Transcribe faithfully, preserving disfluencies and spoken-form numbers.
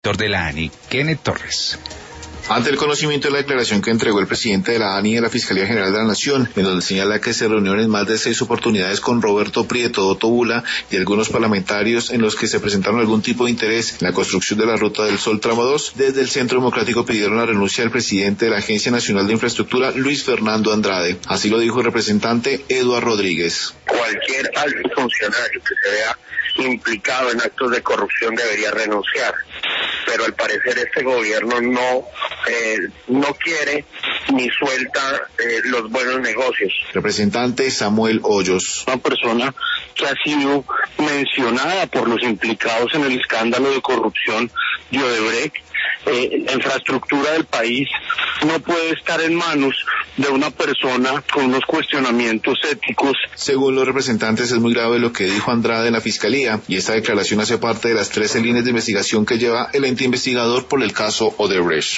de la ANI, Kenneth Torres. Ante el conocimiento de la declaración que entregó el presidente de la ANI a la Fiscalía General de la Nación, en donde señala que se reunió en más de seis oportunidades con Roberto Prieto, Otto Bula y algunos parlamentarios en los que se presentaron algún tipo de interés en la construcción de la Ruta del Sol Tramo dos, desde el Centro Democrático pidieron la renuncia del presidente de la Agencia Nacional de Infraestructura, Luis Fernando Andrade. Así lo dijo el representante Eduardo Rodríguez. Cualquier alto funcionario que se vea implicado en actos de corrupción debería renunciar, pero al parecer este gobierno no eh, no quiere ni suelta eh, los buenos negocios. Representante Samuel Hoyos. Una persona que ha sido mencionada por los implicados en el escándalo de corrupción de Odebrecht. Eh, la infraestructura del país no puede estar en manos de una persona con unos cuestionamientos éticos. Según los representantes, es muy grave lo que dijo Andrade en la Fiscalía, y esta declaración hace parte de las trece líneas de investigación que lleva el ente investigador por el caso Odebrecht.